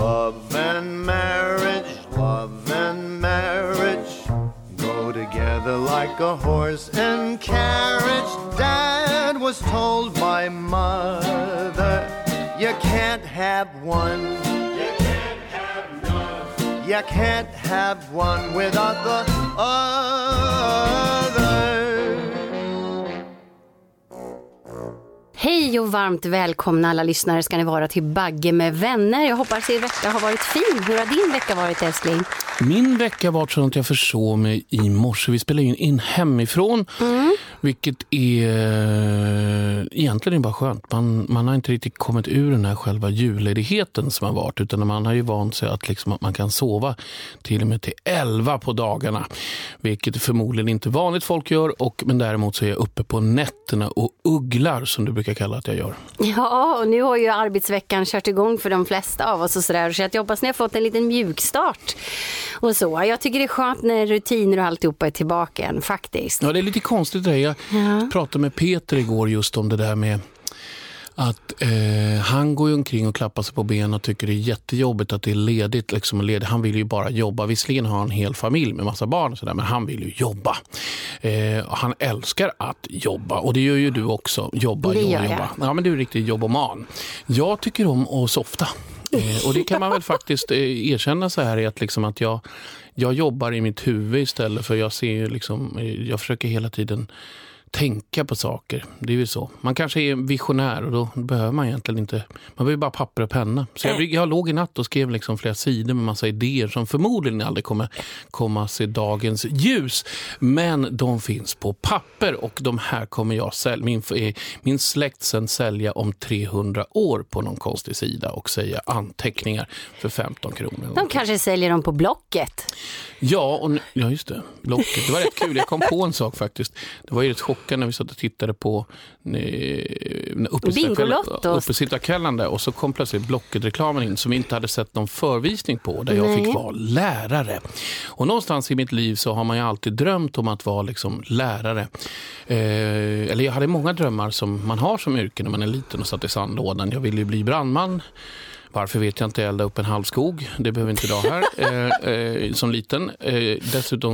Love and marriage, love and marriage go together like a horse and carriage. Dad was told by mother, you can't have one, you can't have none, you can't have one without the other. Hej och varmt välkomna alla lyssnare ska ni vara till Bagge med vänner. Jag hoppas er vecka har varit fin. Hur har din vecka varit, älskling? Min vecka var så att jag försov mig i morse. Vi spelar in hemifrån, vilket är egentligen bara skönt. Man har inte riktigt kommit ur den här själva julledigheten som har varit, utan man har ju vant sig att, liksom, att man kan sova till och med till 11 på dagarna, vilket förmodligen inte vanligt folk gör, men däremot så är jag uppe på nätterna och ugglar, som du brukar kalla att jag gör. Ja, och nu har ju arbetsveckan kört igång för de flesta av oss och sådär, så jag hoppas ni har fått en liten mjukstart och så. Jag tycker det är skönt när rutiner och alltihopa är tillbaka än, faktiskt. Ja, det är lite konstigt det. Jag pratade med Peter igår just om det där med att han går ju omkring och klappar sig på benen och tycker det är jättejobbigt att det är ledigt. Liksom, han vill ju bara jobba. Visserligen har han en hel familj med massa barn och sådär, men han vill ju jobba. Och han älskar att jobba. Och det gör ju du också. Jobba. Ja, men du är riktigt jobboman. Jag tycker om att softa. Och det kan man väl faktiskt erkänna så här, att, liksom att jag jobbar i mitt huvud istället för jag försöker hela tiden tänka på saker. Det är ju så. Man kanske är visionär och då behöver man egentligen inte, man behöver bara papper och penna. Så jag låg i natt och skrev liksom flera sidor med massa idéer som förmodligen aldrig kommer komma se dagens ljus. Men de finns på papper och de här kommer jag sälja. Min släkt sen sälja om 300 år på någon konstig sida och säga anteckningar för 15 kronor. De kanske säljer dem på Blocket. Ja, just det. Blocket. Det var rätt kul. Jag kom på en sak faktiskt. Det var ju rätt chockande när vi satt och tittade på uppesittarkvällen där, och så kom plötsligt Blocket-reklamen in som vi inte hade sett någon förvisning på, där jag fick vara lärare. Och någonstans i mitt liv så har man ju alltid drömt om att vara liksom lärare. Eller jag hade många drömmar som man har som yrke när man är liten och satt i sandlådan. Jag ville ju bli brandman. Varför vet jag inte, elda upp en halv skog. Det behöver inte idag här som liten. Dessutom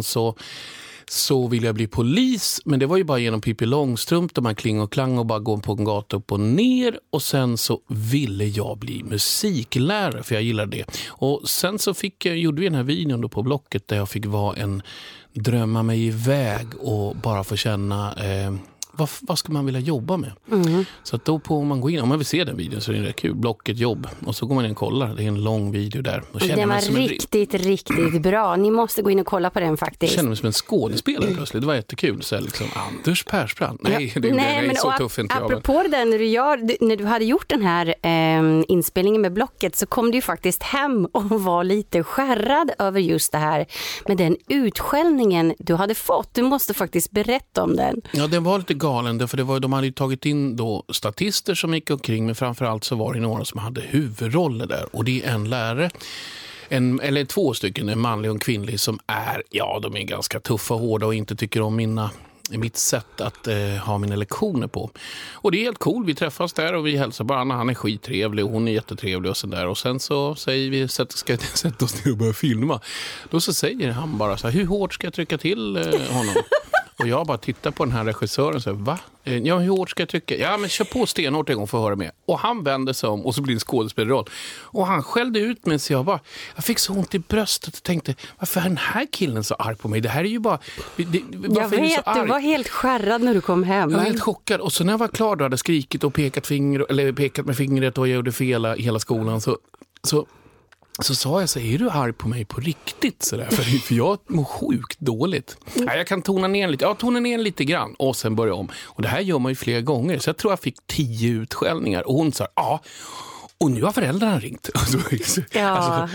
så vill jag bli polis, men det var ju bara genom Pippi Långstrump där man kling och klang och bara gå på en gata upp och ner. Och sen så ville jag bli musiklärare, för jag gillar det. Och sen så gjorde vi den här videon då på Blocket där jag fick vara drömma mig iväg och bara få känna vad ska man vilja jobba med? Så att då om man går in, om man vill se den videon så är det kul, Blocket jobb. Och så går man in och kollar, det är en lång video där. Den var riktigt bra. Ni måste gå in och kolla på den faktiskt. Jag känner mig som en skådespelare plötsligt. Det var jättekul. Så liksom, Anders Persbrandt. Nej, det är så tufft inte jag. Apropå det där, när du hade gjort den här inspelningen med Blocket, så kom du ju faktiskt hem och var lite skärrad över just det här med den utskällningen du hade fått. Du måste faktiskt berätta om den. Ja, den var lite galen, för de hade ju tagit in då statister som gick omkring, men framförallt så var det några som hade huvudroller där, och det är en lärare, eller 2 stycken, en manlig och en kvinnlig, som de är ganska tuffa och hårda och inte tycker om mitt sätt att ha mina lektioner på. Och det är helt cool, vi träffas där och vi hälsar bara. Han är skittrevlig och hon är jättetrevlig och sådär. Och sen så säger vi, ska jag sätta oss ner och börja filma. Då så säger han bara så här, hur hårt ska jag trycka till honom? Och jag bara tittar på den här regissören och säger, va? Ja, hur hårt ska jag trycka? Ja, men kör på stenhårt en gång för att höra med. Och han vände sig om och så blir det en skådespelarroll. Och han skällde ut mig, så jag fick så ont i bröstet och tänkte, varför är den här killen så arg på mig? Det här är ju bara... Jag vet, du var helt skärrad när du kom hem. Jag var helt chockad. Och så när jag var klar då hade skrikit och pekat med fingret och jag gjorde fel hela skolan, så sa jag så, är du arg på mig på riktigt? Så där? För jag mår sjukt dåligt. Nej, jag kan tona ner lite grann och sen börja om. Och det här gör man ju flera gånger. Så jag tror jag fick 10 utskällningar. Och hon sa, och nu har föräldrarna ringt. Ja,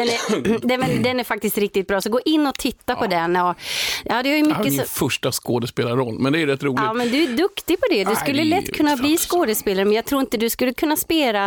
den är faktiskt riktigt bra. Så gå in och titta på den. Och, det är ju mycket min första skådespelarroll, men det är rätt roligt. Ja, men du är duktig på det. Du skulle lätt kunna bli skådespelare, men jag tror inte du skulle kunna spela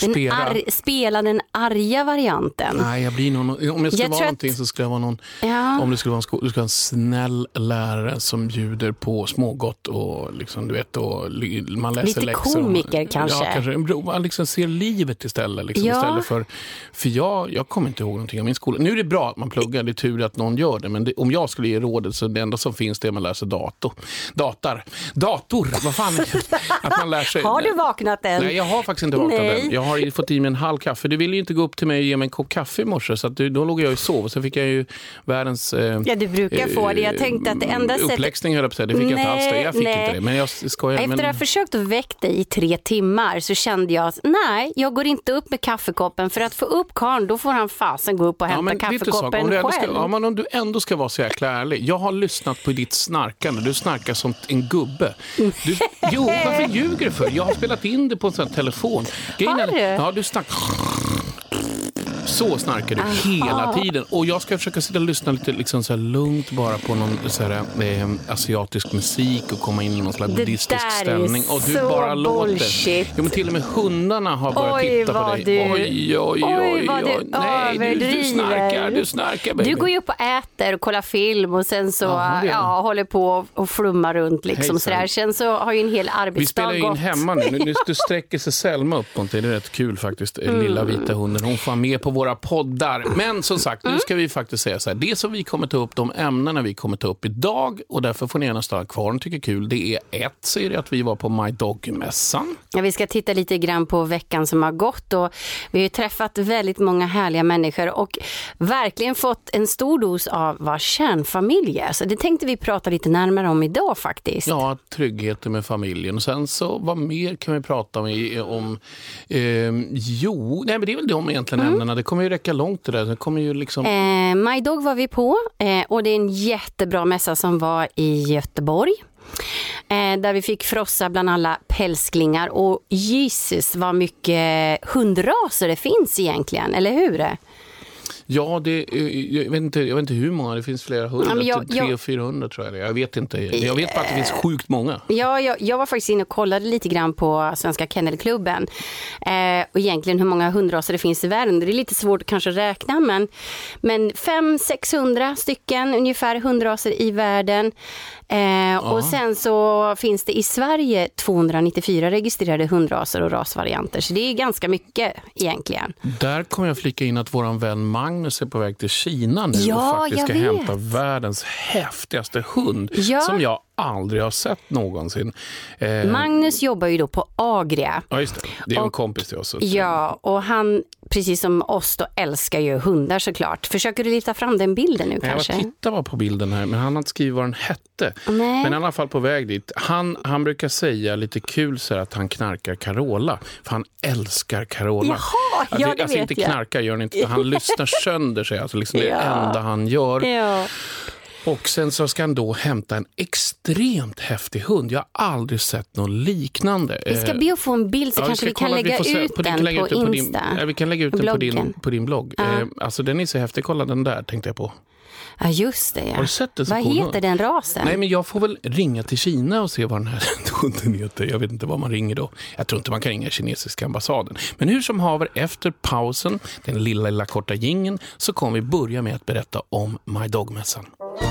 den arga varianten. Nej, jag blir om jag ska vara någonting så ska jag vara någon... Ja. Om det skulle vara du ska vara en snäll lärare som bjuder på smågott och liksom, du vet, och man läser lite läxor. Lite komiker kanske. Ja, kanske. Man liksom ser liv livet istället. Liksom, istället för jag kommer inte ihåg någonting av min skola. Nu är det bra att man pluggar, det är tur att någon gör det. Men om jag skulle ge rådet så det enda som finns det är att man lär sig dator, vad fan att man lär sig. Har du vaknat än? Nej, jag har faktiskt inte vaknat än. Jag har fått i mig en halv kaffe. Du ville ju inte gå upp till mig och ge mig en kopp kaffe i morse, så att då låg jag och sov. Och så fick jag ju världens du brukar få det. Jag tänkte att det enda sättet... Uppläxning höll jag på sig. Det fick jag inte alls det. Jag fick inte det. Men jag skojar. Efter att ha försökt att väcka dig i 3 timmar så kände jag att nej, jag går inte upp med kaffekoppen. För att få upp karn, då får han fasen gå upp och hämta kaffekoppen själv. Om du ändå ska vara så jäkla ärlig. Jag har lyssnat på ditt snarkande. Du snarkar som en gubbe. Varför ljuger du för? Jag har spelat in det på en sån här telefon. Har du? Ja, du snackar. Så snarkar du hela tiden. Och jag ska försöka sitta och lyssna lite liksom så här lugnt bara på någon så här, asiatisk musik och komma in i någon slags buddhistisk ställning. Och du bara låter. Jo, men till och med hundarna har börjat titta på dig. Oj. Nej, du snarkar. Baby. Du går ju upp och äter och kollar film och sen så håller på och flummar runt liksom sådär. Sen så har ju en hel arbetsdag gått. Vi spelar in hemma nu. Nu sträcker sig Selma upp på det är rätt kul faktiskt. Lilla vita hunden. Hon får med på våra poddar. Men som sagt, nu ska vi faktiskt säga så här. Det som vi kommer ta upp, de ämnena vi kommer ta upp idag, och därför får ni gärna stanna kvar och tycker kul. Det är säger det att vi var på My Dog-mässan. Ja, vi ska titta lite grann på veckan som har gått, och vi har ju träffat väldigt många härliga människor och verkligen fått en stor dos av vad kärnfamilj är. Så det tänkte vi prata lite närmare om idag faktiskt. Ja, tryggheten med familjen. Och sen så, vad mer kan vi prata om? Men det är väl de egentligen ämnena. Det kommer ju räcka långt det där. Det kommer ju liksom... My Dog var vi på och det är en jättebra mässa som var i Göteborg. Där vi fick frossa bland alla pälsklingar, och Jesus, vad mycket hundraser det finns egentligen, eller hur? Ja, jag vet inte hur många, det finns flera hundra, 300-400 tror jag. Jag vet inte, jag vet bara att det finns sjukt många. Ja, jag var faktiskt inne och kollade lite grann på Svenska Kennelklubben och egentligen hur många hundraser det finns i världen. Det är lite svårt att kanske räkna, men 500-600 stycken ungefär hundraser i världen. Och sen så finns det i Sverige 294 registrerade hundraser och rasvarianter, så det är ganska mycket egentligen. Där kommer jag flika in att våran vän Magnus är på väg till Kina nu och faktiskt ska hämta världens häftigaste hund som jag aldrig har sett någonsin. Magnus jobbar ju då på Agria. Ja, just det. Det är en kompis till oss. Ja, och han, precis som oss då, älskar ju hundar såklart. Försöker du lyfta fram den bilden nu kanske? Jag tittar bara på bilden här, men han har inte skrivit vad den hette. Men han är i alla fall på väg dit. Han brukar säga lite kul så att han knarkar Carola. För han älskar Carola. Jaha, det vet inte knarkar gör han inte. Han lyssnar sönder sig. Alltså liksom det enda han gör. Ja. Och sen så ska han då hämta en extremt häftig hund. Jag har aldrig sett något liknande. Vi ska be att få en bild så kanske vi kan lägga ut den på Insta. Vi kan lägga ut den på din blogg. Alltså den är så häftig. Kolla den där, tänkte jag på. Ja, just det. Ja. Har du sett det? Vad heter den rasen? Nej, men jag får väl ringa till Kina och se vad den här hunden heter. Jag vet inte vad man ringer då. Jag tror inte man kan ringa kinesiska ambassaden. Men hur som haver, efter pausen, den lilla korta jingeln, så kommer vi börja med att berätta om My Dog-mässan.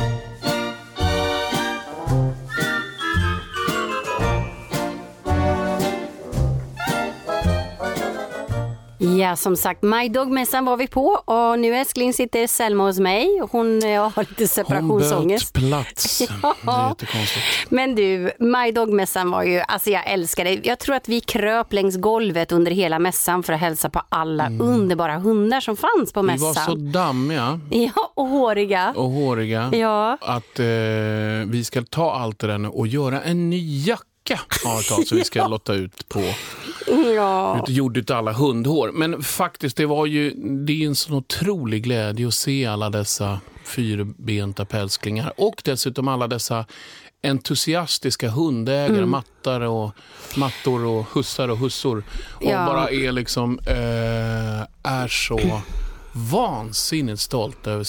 Ja, som sagt, My Dog-mässan var vi på, och nu älskling sitter Selma hos mig. Hon har lite separationsångest. Hon böt plats. Det är jättekonstigt. Men du, My Dog-mässan var ju, alltså jag älskar det. Jag tror att vi kröp längs golvet under hela mässan för att hälsa på alla underbara hundar som fanns på mässan. Vi var så dammiga. Ja, och håriga. Ja. Att vi ska ta allt det där nu och göra en ny jacka. Så vi ska lotta ut på gjort ut alla hundhår. Men faktiskt det är en sån otrolig glädje att se alla dessa fyrbenta pälsklingar och dessutom alla dessa entusiastiska hundägare, mattor och hussar och hussor och bara är liksom är så vansinnigt stolt över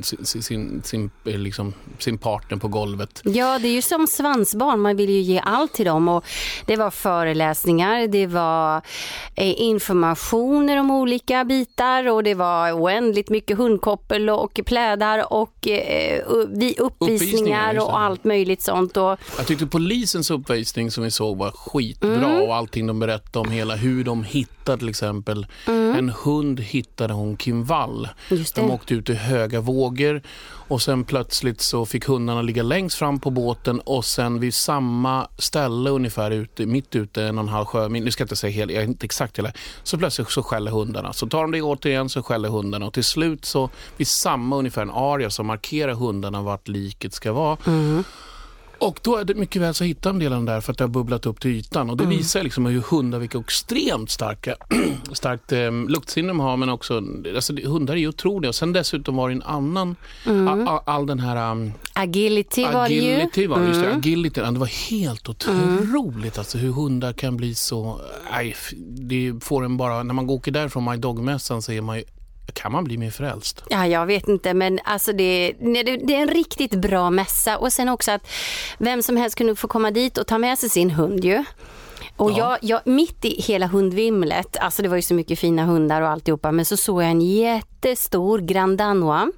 sin partner på golvet. Ja, det är ju som svansbarn. Man vill ju ge allt till dem. Och det var föreläsningar, det var informationer om olika bitar och det var oändligt mycket hundkoppel och plädar och uppvisningar och allt möjligt sånt. Och jag tyckte polisens uppvisning som vi såg var skitbra och allting de berättade om hur de hittade till exempel. En hund hittade hon Kim Wall. De åkte ut i höga vågor och sen plötsligt så fick hundarna ligga längst fram på båten och sen vid samma ställe ungefär mitt ute 1,5 sjömil, nu ska jag inte säga jag är inte exakt hela, så plötsligt så skäller hundarna. Så tar de det återigen så skäller hundarna och till slut så vid samma ungefär en area så markerar hundarna vart liket ska vara. Och då är det mycket väl så hittar en del av den där för att det har bubblat upp till ytan. Och det visar liksom hur hundar, vilka extremt starkt luktsinne de har, men också, alltså hundar är ju otroliga. Och sen dessutom var det en annan, all den här agility var det ju. Agility, det var helt otroligt alltså hur hundar kan bli så, det får en bara, när man åker där från My Dog-mässan så är man ju, kan man bli mer frälst? Ja, jag vet inte, men alltså det är en riktigt bra mässa. Och sen också att vem som helst kunde få komma dit och ta med sig sin hund ju. Och jag mitt i hela hundvimlet, alltså det var ju så mycket fina hundar och alltihopa, men så såg jag en jättestor Grand Danois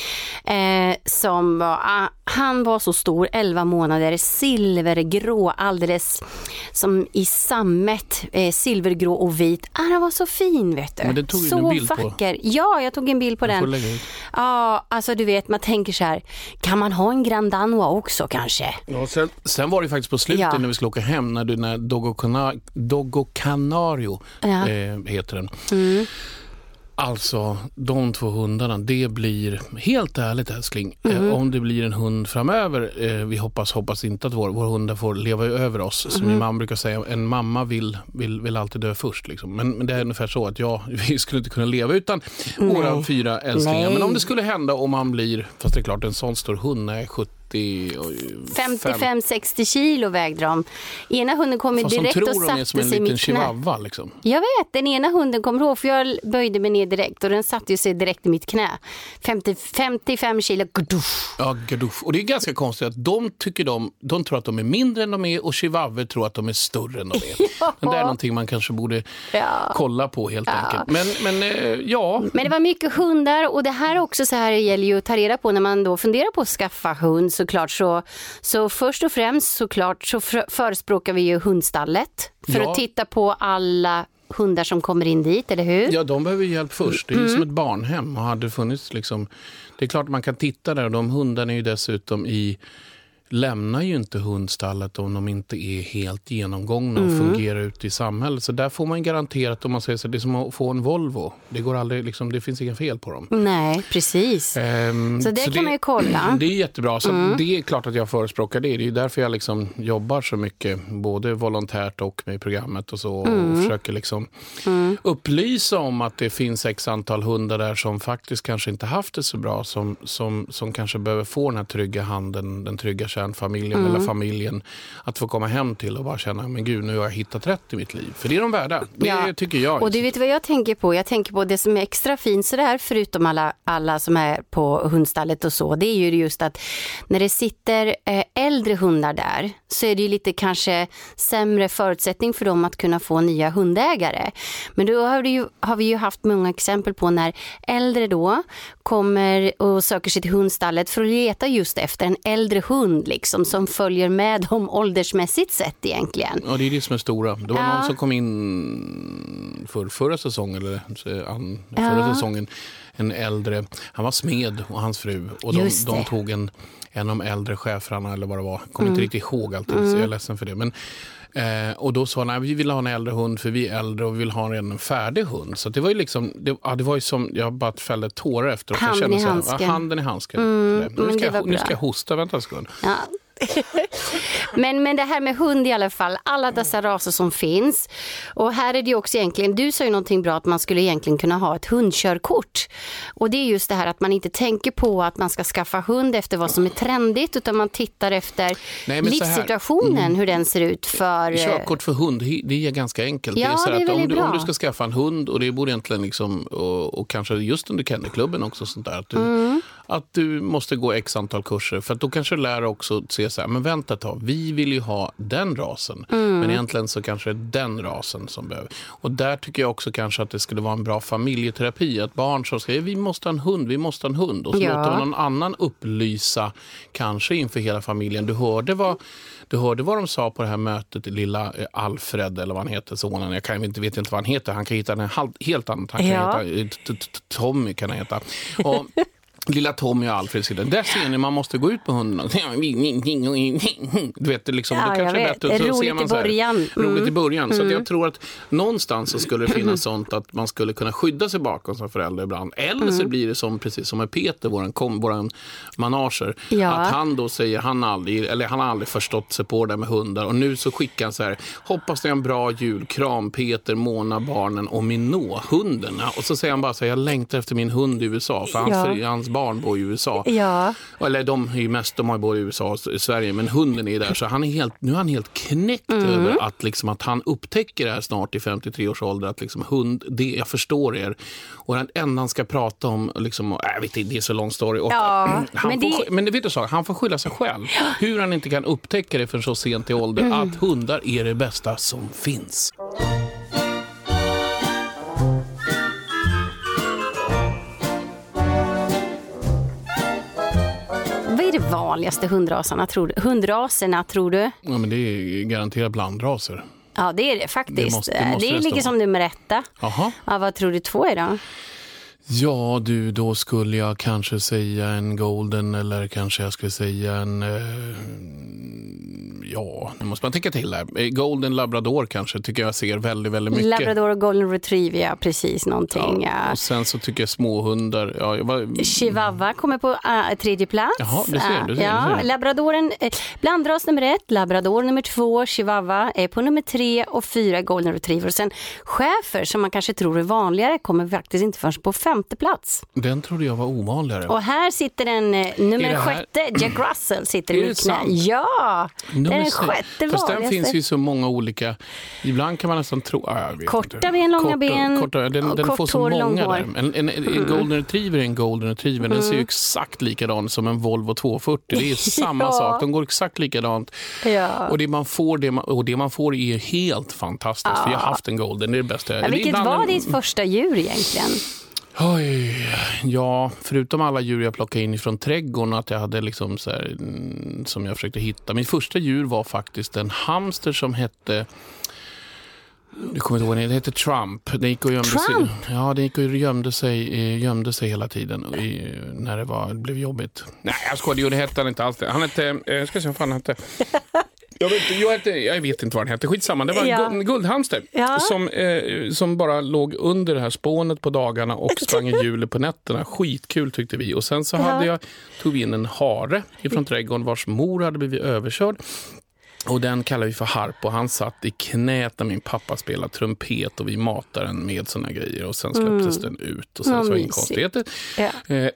som var, han var så stor, 11 månader, silvergrå, alldeles som i sammet, silvergrå och vit. Han var så fin, vet du. Men det tog ju så en bild vacker. På. Ja, jag tog en bild på den. Ja, alltså du vet, man tänker så här, kan man ha en Grand Danois också kanske? Ja, sen var det faktiskt på slutet när vi skulle åka hem när Doggo Canario heter den. Alltså, de 2 hundarna, det blir helt ärligt älskling, om det blir en hund framöver, vi hoppas inte att vår hundar får leva över oss, som min mamma brukar säga, en mamma vill alltid dö först liksom. Men det är ungefär så att vi skulle inte kunna leva utan våra 4 älsklingar. Men om det skulle hända om man blir, fast det är klart en sån stor hund är 55-60 kilo vägde de. Ena hunden kom direkt och satte sig i mitt knä. Liksom. Jag vet, den ena hunden kom ihåg, för jag böjde mig ner direkt och den satte sig direkt i mitt knä. 55 kilo. Ja, gaduff. Och det är ganska konstigt att de tror att de är mindre än de är och chihuahua tror att de är större än de är. Men det är någonting man kanske borde kolla på helt enkelt. Men det var mycket hundar och det här också så här gäller ju att ta reda på när man då funderar på att skaffa hund. Såklart så först och främst såklart så förespråkar vi ju hundstallet för att titta på alla hundar som kommer in dit, eller hur? Ja, de behöver hjälp först. Det är ju som ett barnhem och hade funnits liksom, det är klart man kan titta där och de hundarna är ju dessutom lämnar ju inte hundstallet om de inte är helt genomgångna och fungerar ute i samhället. Så där får man garanterat, om man säger så, det är som att få en Volvo. Det går aldrig, liksom, det finns inga fel på dem. Nej, precis. Så det kan man ju kolla. Det är jättebra. Så det är klart att jag förespråkar det. Det är ju därför jag liksom jobbar så mycket, både volontärt och med programmet och så. Och försöker liksom upplysa om att det finns x antal hundar där som faktiskt kanske inte haft det så bra. Som kanske behöver få den här trygga handen, den trygga kärnfamiljen eller familjen att få komma hem till och bara känna, men gud, nu har jag hittat rätt i mitt liv. För det är de värda. Det tycker jag. Och du vet vad jag tänker på? Jag tänker på det som är extra fint så där, förutom alla som är på hundstallet och så. Det är ju just att när det sitter äldre hundar där så är det ju lite kanske sämre förutsättning för dem att kunna få nya hundägare. Men då har vi ju haft många exempel på när äldre då kommer och söker sig till hundstallet för att leta just efter en äldre hund liksom, som följer med dem åldersmässigt sett egentligen. Ja, det är det som är stora. Det var någon som kom in förra säsongen eller förra säsongen, en äldre, han var smed och hans fru och de tog en av de äldre cheferna eller vad det var. Kommer inte riktigt ihåg alltid, så jag är ledsen för det. Men och då sa han, vi vill ha en äldre hund för vi är äldre och vi vill ha en färdig hund. Så det var ju liksom, det var ju som, jag bara fällde tårar efter. Handen i handsken. Handen i handsken. Nu ska jag hosta, vänta en sekund. Men det här med hund i alla fall, alla dessa raser som finns. Och här är det ju också egentligen, du sa ju någonting bra att man skulle egentligen kunna ha ett hundkörkort. Och det är just det här att man inte tänker på att man ska skaffa hund efter vad som är trendigt, utan man tittar efter livssituationen, hur den ser ut för... Körkort för hund, det är ganska enkelt. Ja, det är så det är att bra. om du ska skaffa en hund, och det borde egentligen liksom, och kanske just under kennelklubben också sånt där, att du måste gå x antal kurser, för att då kanske du lär också se så här, men vänta ett tag, vi vill ju ha den rasen, men egentligen så kanske det är den rasen som behöver. Och där tycker jag också kanske att det skulle vara en bra familjeterapi, att barn som säger vi måste ha en hund, och så låter man någon annan upplysa kanske inför hela familjen. Du hörde vad de sa på det här mötet, lilla Alfred eller vad han heter, sonen. Jag vet inte vad han heter. Han kan hitta en helt annan. Han kan heta Tommy kan han heta. Och lilla Tommy och Alfred sitter. Där ser ni, man måste gå ut på hunden. Du vet, liksom, ja, det kanske är bättre. Roligt i början. Roligt i början. Så att jag tror att någonstans så skulle det finnas sånt att man skulle kunna skydda sig bakom som förälder ibland. Eller så blir det som, precis som med Peter, våran manager. Ja. Att han då säger, han har aldrig förstått sig på det där med hundar. Och nu så skickar han så här, hoppas det är en bra jul, kram Peter, Mona, barnen och Minå, hunden. Och så säger han bara så här, jag längtar efter min hund i USA. För hans barn bor i USA. Ja. Eller de har ju både i USA och i Sverige, men hunden är där, så nu är han helt knäckt över att han upptäcker det här snart i 53 års ålder, att liksom hund, jag förstår er. Och den enda han ska prata om liksom, jag vet inte, det är så lång story. Och men det vet du så, han får skylla sig själv. Hur han inte kan upptäcka det för så sent i ålder att hundar är det bästa som finns. Vad är det vanligaste hundraserna tror du? Ja, men det är garanterat blandraser. Ja, det är det faktiskt. Det ligger som nummer 1. Ja, vad tror du 2 är då? Ja, då skulle jag kanske säga en golden, eller kanske jag skulle säga en... nu måste man tänka till här. Golden labrador kanske tycker jag ser väldigt, väldigt mycket. Labrador och golden retriever, ja, precis någonting. Ja. Och sen så tycker jag småhundar... Chihuahua kommer på 3:e plats. Jaha, du ser. Labradoren, blandras nummer 1, labrador nummer 2, chihuahua är på nummer 3 och 4 golden retriever. Och sen schäfer, som man kanske tror är vanligare, kommer faktiskt inte först på 5:e plats. Den trodde jag var ovanligare. Och här sitter den nummer 6, Jack Russell sitter i mitt knä. Ja, den 6:e vanligaste. Fast den finns ju så många olika. Ibland kan man nästan tro... korta ben, långa ben. Den får så många där. En golden retriever är en golden retriever. Den ser ju exakt likadan som en Volvo 240. Det är samma sak. De går exakt likadant. Ja. Och det man får är helt fantastiskt. För jag har haft en golden, det är det bästa. Vilket var ditt första djur egentligen? Oj, ja, förutom alla djur jag plockade in från trädgården, att jag hade liksom så här, som jag försökte hitta. Min första djur var faktiskt en hamster som hette... Du kommer inte ihåg, det hette Trump. Det gick och gömde sig. Ja, det gick och gömde sig hela tiden när det blev jobbigt. Nej, jag skojar, det hette han inte alls. Han hette, ska se vad fan han hette. Jag vet inte vad den hette. Skitsamma, det var en guldhamster som bara låg under det här spånet på dagarna och sprang i hjulet på nätterna. Skitkul tyckte vi. Och sen så tog vi in en hare ifrån trädgården vars mor hade blivit överkörd. Och den kallar vi för Harp, och han satt i knät när min pappa spelade trumpet och vi matade den med såna grejer, och sen släpptes den ut och sen så var det inga konstigheter. Ja.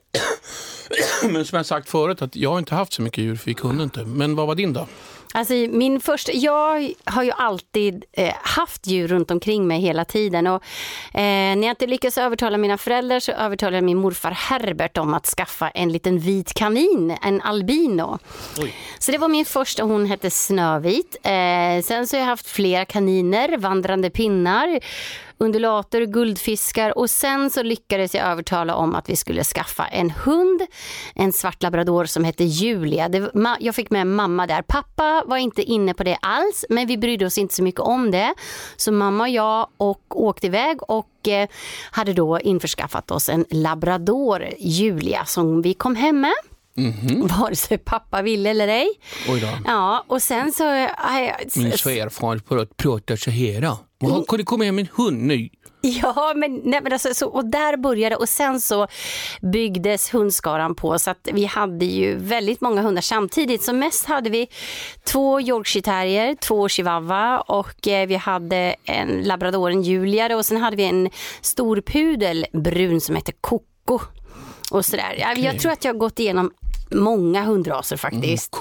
Men som jag sagt förut, att jag har inte haft så mycket djur, för vi kunde inte. Men vad var din då? Alltså jag har ju alltid haft djur runt omkring mig hela tiden, och när jag inte lyckas övertala mina föräldrar så övertalade jag min morfar Herbert om att skaffa en liten vit kanin, en albino. Oj. Så det var min första, hon hette Snövit. Sen så har jag haft flera kaniner, vandrande pinnar, undulater, guldfiskar, och sen så lyckades jag övertala om att vi skulle skaffa en hund, en svart labrador som hette Julia. Jag fick med mamma där. Pappa var inte inne på det alls, men vi brydde oss inte så mycket om det. Så mamma och jag åkte iväg och hade då införskaffat oss en labrador, Julia, som vi kom hem med. Vare sig pappa ville eller ej. Oj då. Ja, och sen så... Min svärfar pratar så här då. Kan det komma hem en hund nu? Ja, men alltså, så, och där började, och sen så byggdes hundskaran på, så att vi hade ju väldigt många hundar samtidigt. Så mest hade vi 2 Yorkshire terrier, 2 chihuahua, och vi hade en labradoren Julia, och sen hade vi en stor pudel brun som heter Coco och sådär. Okay. Jag tror att jag har gått igenom många hundraser faktiskt.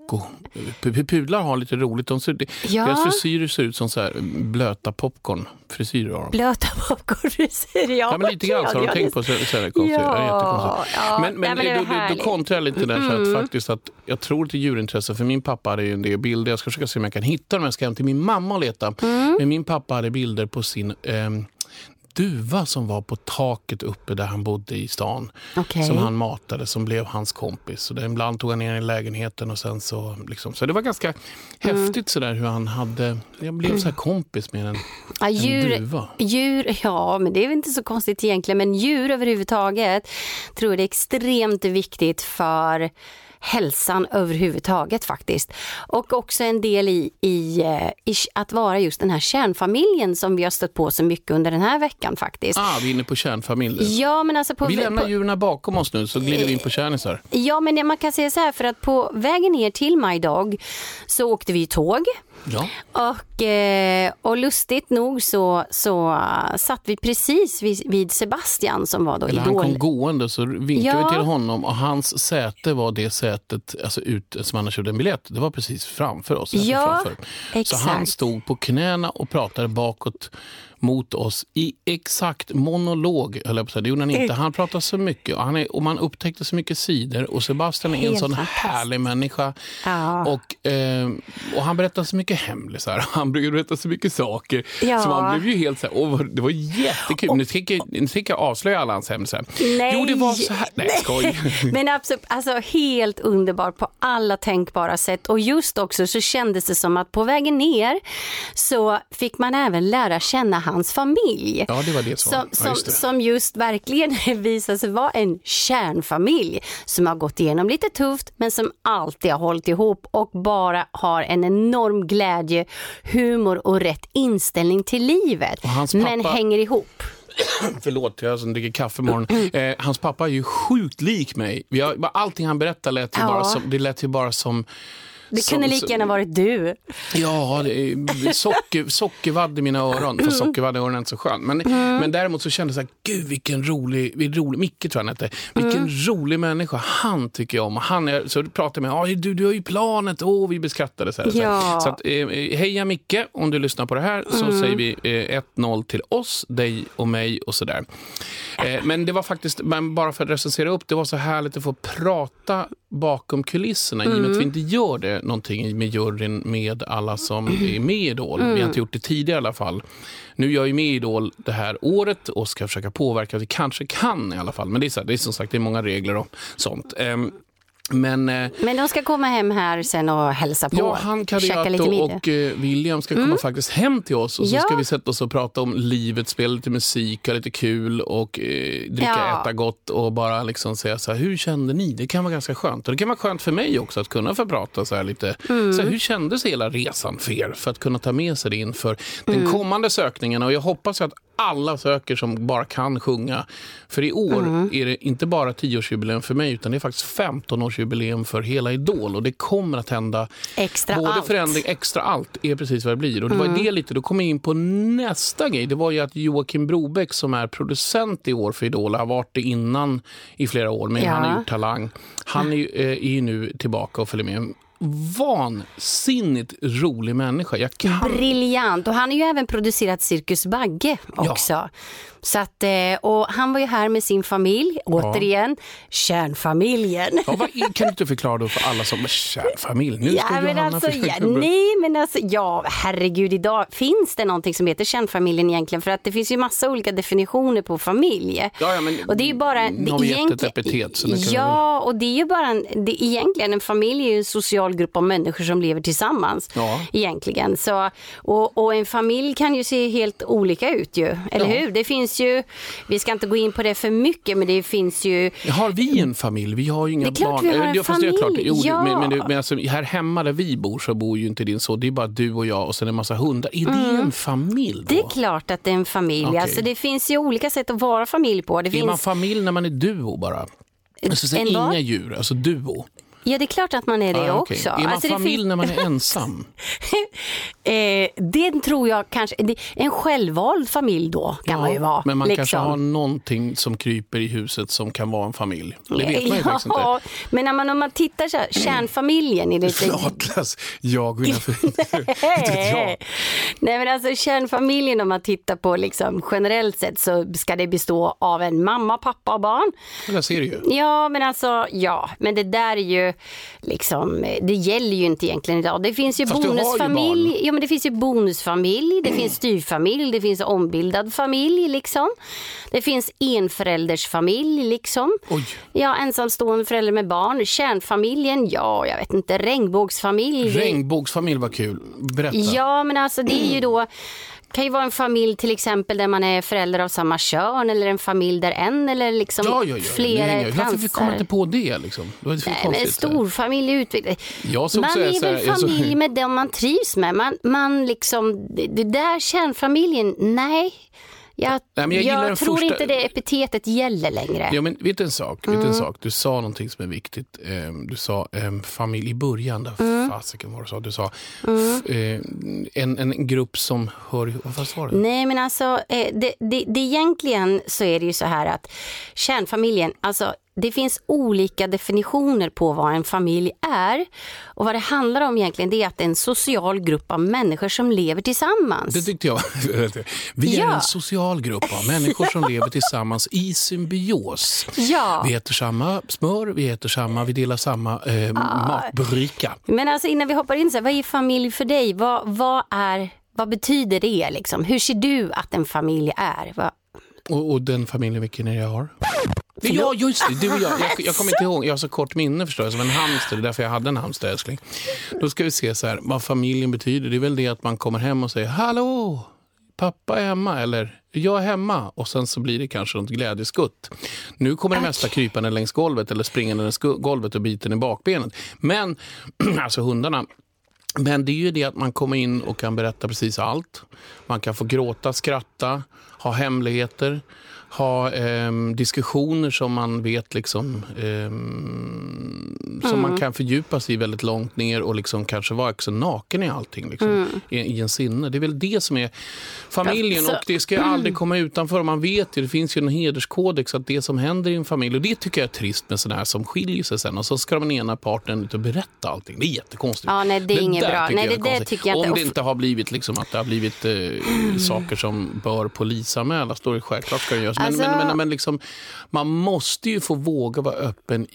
Pudlar har lite roligt. Deras frisyrer ser ut som så här blöta popcorn-frisyrer. Blöta popcorn-frisyrer, ja. Men lite grann så har de tänkt på så är det konstigt. Men då kontrar jag lite där så att faktiskt att jag tror till djurintresse, för min pappa hade ju en del bilder. Jag ska försöka se om jag kan hitta dem. Jag ska hem till min mamma och leta. Men min pappa hade bilder på sin... duva som var på taket uppe där han bodde i stan. Som han matade, som blev hans kompis. Så ibland tog han ner i lägenheten och sen så liksom. Så det var ganska häftigt sådär hur han hade... Jag blev så här kompis med en duva. Djur, ja, men det är väl inte så konstigt egentligen. Men djur överhuvudtaget tror jag det är extremt viktigt för hälsan överhuvudtaget faktiskt. Och också en del i att vara just den här kärnfamiljen som vi har stött på så mycket under den här veckan faktiskt. Vi är inne på kärnfamiljen. Ja, men alltså vi lämnar djuren bakom oss nu så glider vi in på kärnisar. Ja, men man kan säga så här, för att på vägen ner till My Dog så åkte vi tåg. Ja. Och lustigt nog så satt vi precis vid Sebastian som var då Idol. Han kom gående så vinkade vi till honom och hans säte var det sätet alltså ut som han köpte en biljett. Det var precis framför oss. Exakt. Så han stod på knäna och pratade bakåt mot oss i exakt monolog. Det gjorde han inte. Han pratade så mycket och man upptäckte så mycket sidor och Sebastian är en sån härlig människa. Och han berättade så mycket hemlisar. Han brukade berätta så mycket saker. Så man blev ju helt så här, det var jättekul. Nu fick jag avslöja alla hans hemlisar. Jo, det var så här. Nej, skoj. Men absolut, alltså helt underbart på alla tänkbara sätt. Och just också så kändes det som att på vägen ner så fick man även lära känna hans familj. Ja, det var det som just verkligen visar sig vara en kärnfamilj som har gått igenom lite tufft men som alltid har hållit ihop och bara har en enorm glädje, humor och rätt inställning till livet. Men hänger ihop. Förlåt, jag som dricker kaffe imorgon. Hans pappa är ju sjukt lik mig. Allting han berättar lät ju bara som det kunde lika gärna varit du. Ja, sockervadd i mina öron. För sockervadd i öronen är inte så skönt. Men däremot så kände jag så här, gud vilken rolig Micke tror jag han hette. Vilken rolig människa. Han tycker jag om. Så pratade jag med, du har ju planet. Vi beskrattade så här. Ja. Så att, heja Micke, om du lyssnar på det här så säger vi 1-0 till oss, dig och mig och sådär. Men det var faktiskt, bara för att recensera upp, det var så härligt att få prata bakom kulisserna i och med att vi inte gör det någonting med juryn med alla som är med i Idol. Vi har inte gjort det tidigare i alla fall. Nu gör jag med i Idol det här året och ska försöka påverka att vi kanske kan i alla fall. Men det är som sagt, det är många regler och sånt. Men de ska komma hem här sen och hälsa på. Ja, han Kariato och William ska komma faktiskt hem till oss. Och så ska vi sätta oss och prata om livet, spela lite musik, ha lite kul och äta gott och bara liksom säga så här, hur kände ni? Det kan vara ganska skönt. Och det kan vara skönt för mig också att kunna få prata så här lite. Så här, hur kändes hela resan för er? För att kunna ta med sig det inför den kommande sökningen. Och jag hoppas att alla söker som bara kan sjunga. För i år är det inte bara 10-årsjubileum för mig utan det är faktiskt 15-årsjubileum för hela Idol. Och det kommer att hända förändring, extra allt är precis vad det blir. Och det var det lite, då kom jag in på nästa grej. Det var ju att Joakim Brobeck som är producent i år för Idol har varit det innan i flera år. Men han har gjort Talang. Han är ju nu tillbaka och följer med. Vansinnigt rolig människa. Briljant. Och han har ju även producerat Cirkus Bagge också. Ja. Så att, och han var ju här med sin familj. Återigen, kärnfamiljen. Ja, kan du inte förklara då för alla som kärnfamilj? Nu ska herregud, idag finns det någonting som heter kärnfamiljen egentligen. För att det finns ju massa olika definitioner på familj. Och det är ju bara... Nu har vi gett ett epitet. Och det är ju bara egentligen en familj är ju en social social grupp av människor som lever tillsammans egentligen. Så, och en familj kan ju se helt olika ut ju, eller hur? Det finns ju, vi ska inte gå in på det för mycket, men det finns ju... Har vi en familj? Vi har ju inga barn. Det är klart vi har en familj. Men alltså, här hemma där vi bor så bor ju inte din så. Det är bara du och jag och sen en massa hundar. Är det en familj då? Det är klart att det är en familj. Okay. Alltså, det finns ju olika sätt att vara familj på. Är man familj när man är duo bara? Alltså, inga djur, alltså duo. Ja, det är klart att man är det också. Är man alltså, familj när man är ensam? Det tror jag kanske... En självvald familj då kan man ju vara. Men man kanske har någonting som kryper i huset som kan vara en familj. Det vet man ju faktiskt inte. Men om man tittar så här, kärnfamiljen... Är det Förlåt, jag vill Nej, men alltså kärnfamiljen, om man tittar på liksom, generellt sett, så ska det bestå av en mamma, pappa och barn. Det ser du ju. Ja, men alltså, men det där är ju liksom, det gäller ju inte egentligen idag. Det finns ju bonusfamilj. Ja, men det finns ju bonusfamilj, det finns styrfamilj, det finns ombildad familj liksom. Det finns enföräldersfamilj liksom. Oj. Ja, ensamstående förälder med barn. Kärnfamiljen, jag vet inte, regnbågsfamilj. Regnbågsfamilj var kul. Berätta. Ja, men alltså det är ju då, kan ju vara en familj till exempel där man är förälder av samma kön, eller en familj där en eller liksom flera är fransar. Varför kommer inte på det liksom? Det var Nej, men stor familj utvecklas. Man är väl familj med dem man trivs med. Man liksom, det där kärnfamiljen, nej. Jag tror inte det epitetet gäller längre. Ja, men vet en sak. Du sa någonting som är viktigt. Du sa familj i början. Där fasiken var det så. Du sa en grupp som hör... Vad var det? Nej, men alltså det egentligen så är det ju så här att kärnfamiljen, alltså det finns olika definitioner på vad en familj är. Och vad det handlar om egentligen, det är att det är en social grupp av människor som lever tillsammans. Det tyckte jag. Vi är en social grupp av människor som lever tillsammans i symbios. Ja. Vi äter samma smör, vi delar samma matbricka. Men alltså innan vi hoppar in så här, vad är familj för dig? Vad betyder det liksom? Hur ser du att en familj är? Och den familjen, vilken är det jag har? Ja, just det. Du och jag kommer inte ihåg. Jag har så kort minne förstås, som en hamster. Det är därför jag hade en hamster, älskling. Då ska vi se så här, vad familjen betyder. Det är väl det att man kommer hem och säger hallå, pappa är hemma, eller jag är hemma. Och sen så blir det kanske något glädjeskutt. Nu kommer det mesta krypande längs golvet eller springande längs golvet och biten i bakbenet. Men, alltså hundarna... Men det är ju det att man kommer in och kan berätta precis allt. Man kan få gråta, skratta, ha hemligheter, ha diskussioner som man vet liksom, som man kan fördjupa sig i väldigt långt ner och liksom kanske vara också naken i allting liksom, i en sinne. Det är väl det som är familjen, och det ska aldrig komma utanför. Man vet ju, det finns ju en hederskodex att det som händer i en familj, och det tycker jag är trist med sådana här som skiljer sig sen, och så ska den ena parten ut och berätta allting. Det är jättekonstigt. Ja, nej, det är inget bra. Nej, det tycker jag inte. Om det inte har blivit liksom att det har blivit saker som bör polisanmälas, då är det självklart ska det göras. Men liksom, man måste ju få våga vara öppen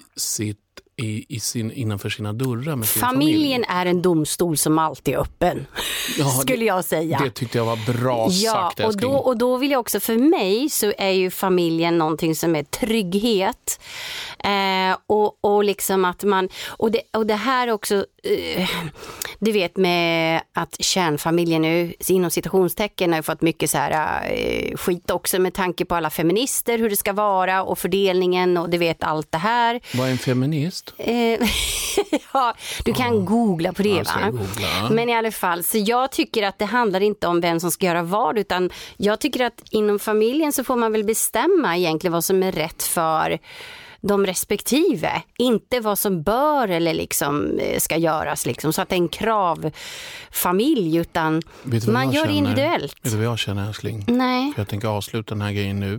innanför sina dörrar med sin familjen är en domstol som alltid är öppen, skulle jag säga. Det tyckte jag var bra sagt. Och då vill jag också, för mig så är ju familjen någonting som är trygghet, och liksom att man, och det här också, du vet med att kärnfamiljen nu inom citationstecken har ju fått mycket så här skit också med tanke på alla feminister, hur det ska vara och fördelningen, och du vet allt det här. Vad är en feminist? Ja, du kan googla på det, va? Men i alla fall, så jag tycker att det handlar inte om vem som ska göra vad, utan jag tycker att inom familjen så får man väl bestämma egentligen vad som är rätt för de respektive, inte vad som bör eller liksom ska göras liksom, så att det är en kravfamilj, utan man gör det individuellt. Vet du vad jag känner, älskling? Nej. För jag tänker avsluta den här grejen nu.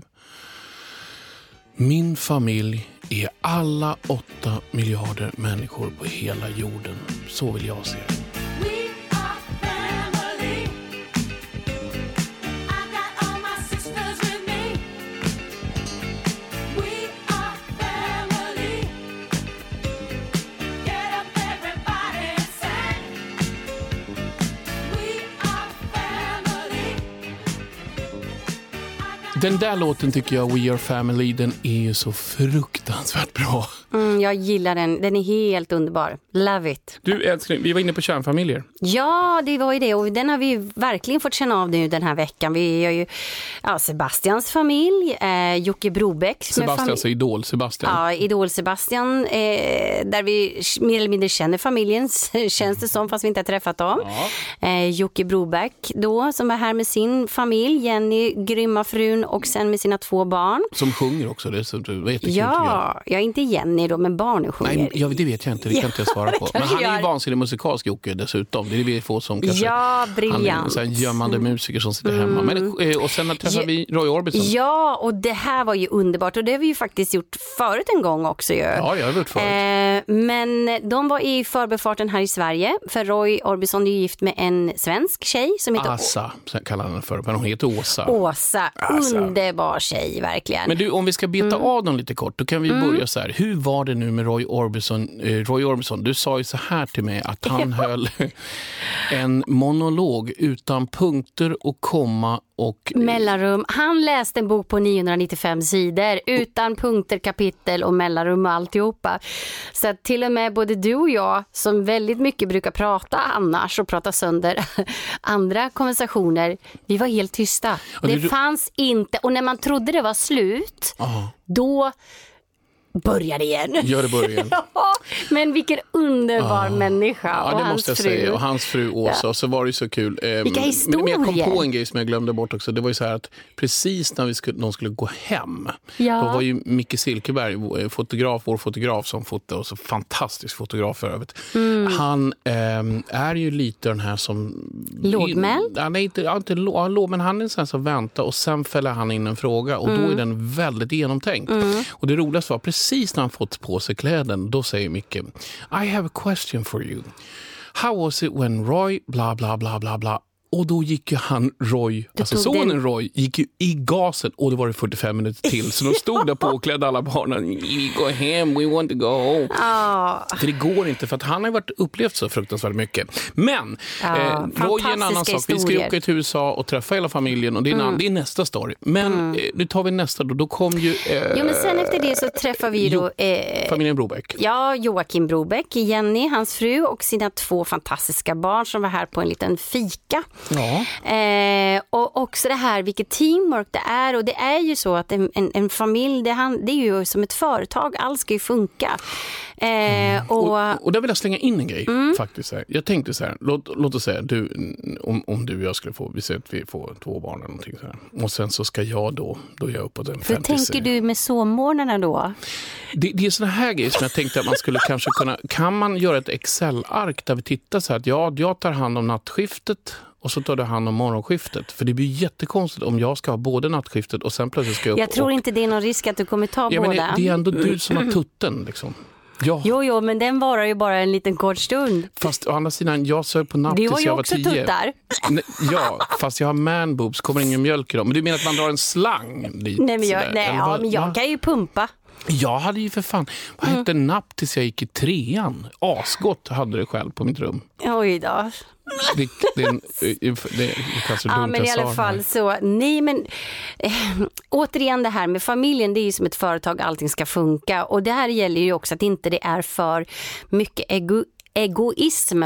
Min familj är alla 8 miljarder människor på hela jorden. Så vill jag se det. Den där låten tycker jag, We Are Family, den är ju så fruktansvärt bra. Jag gillar den. Den är helt underbar. Love it. Du älskling, vi var inne på kärnfamiljer. Ja, det var ju det. Och den har vi verkligen fått känna av nu den här veckan. Vi har ju Sebastians familj, Jocke Brobeck. Sebastians idol, Sebastian. Ja, idol Sebastian. Där vi mer eller mindre känner familjen, känns det som, fast vi inte har träffat dem. Ja. Jocke Brobeck då, som var här med sin familj. Jenny, grymma frun, och sen med sina 2 barn. Som sjunger också, det är så jättekul. Ja, jag är inte Jenny då, men barnen sjunger. Nej, det vet jag inte, det kan inte jag svara på. Men han är ju vansinnig musikalsk Jocke dessutom. Det är vi få som kanske... Ja, briljant. Han är en gömmande musiker som sitter hemma. Men, och sen träffade vi Roy Orbison. Ja, och det här var ju underbart. Och det har vi ju faktiskt gjort förut en gång också. Ja, jag har gjort förut. Men de var i förbefarten här i Sverige. För Roy Orbison är gift med en svensk tjej som heter... Asa, kallar han för. Men hon heter Åsa. Åsa, underbar tjej, verkligen. Men du, om vi ska beta av dem lite kort, då kan vi börja så här. Hur var det nu med Roy Orbison? Roy Orbison, du sa ju så här till mig att han höll en monolog utan punkter och komma och... mellanrum. Han läste en bok på 995 sidor utan punkter, kapitel och mellanrum och alltihopa. Så att till och med både du och jag, som väldigt mycket brukar prata annars och prata sönder andra konversationer, vi var helt tysta. Det fanns inte, och när man trodde det var slut, då börjar igen. Gör det börjar igen. Ja, men vilken underbar människa. Ja, det måste jag säga. Och hans fru Åsa. Och så var det så kul. Vilka historier. Men jag kom på en grej som jag glömde bort också. Det var ju så här att precis när de skulle gå hem, då var ju Micke Silkeberg, vår fotograf som fotade, och så fantastisk fotograf för övrigt. Han är ju lite den här som... lågmäld? Nej, inte låg, men han är en sån som väntar och sen fäller han in en fråga och då är den väldigt genomtänkt. Och det roligaste var precis när han fått på sig kläden, då säger Micke, I have a question for you. How was it when Roy bla bla bla bla bla? Och då gick ju Roy, alltså sonen Roy, gick ju i gasen, och då var det 45 minuter till. Så de stod där påklädda alla barnen. We go hem, we want to go home. För det går inte, för att han har varit upplevt så fruktansvärt mycket. Men Roy är en annan sak. Vi ska åka till USA och träffa hela familjen, och det är nästa story. Men nu tar vi nästa då kom ju... men sen efter det så träffar vi då... familjen Brobeck. Ja, Joakim Brobeck, Jenny, hans fru, och sina 2 fantastiska barn som var här på en liten fika. Ja. Och också det här, vilket teamwork det är. Och det är ju så att en familj, det är ju som ett företag, allt ska ju funka. Och där vill jag slänga in en grej faktiskt. Jag tänkte så här, låt oss säga om du och jag skulle få, vi säger att vi får 2 barn eller någonting så här. Och sen så ska jag då är jag uppåt en 50. Hur tänker du med sovmorgnarna då? Det är såna här grejer som jag tänkte att man skulle kanske kan man göra ett Excel-ark där vi tittar så här att jag tar hand om nattskiftet och så tar du hand om morgonskiftet. För det blir jättekonstigt om jag ska ha både nattskiftet och sen plötsligt ska jag upp. Jag tror inte det är någon risk att du kommer ta båda. Men det är ändå du som har tutten liksom. Ja. Jo, men den varar ju bara en liten kort stund. Fast å andra sidan, jag sög på natt tills jag var 10. Du har ju också tuttar. Ja, fast jag har man-boobs, kommer ingen mjölk i dem. Men du menar att man drar en slang dit? Nej, men jag kan ju pumpa. Jag hade ju för fan, vad hette napp tills jag gick i 3:an? Asgott hade det själv på mitt rum. Oj då. Det är kanske dumt men i alla fall så, återigen det här med familjen, det är ju som ett företag, allting ska funka, och det här gäller ju också att inte det är för mycket egoism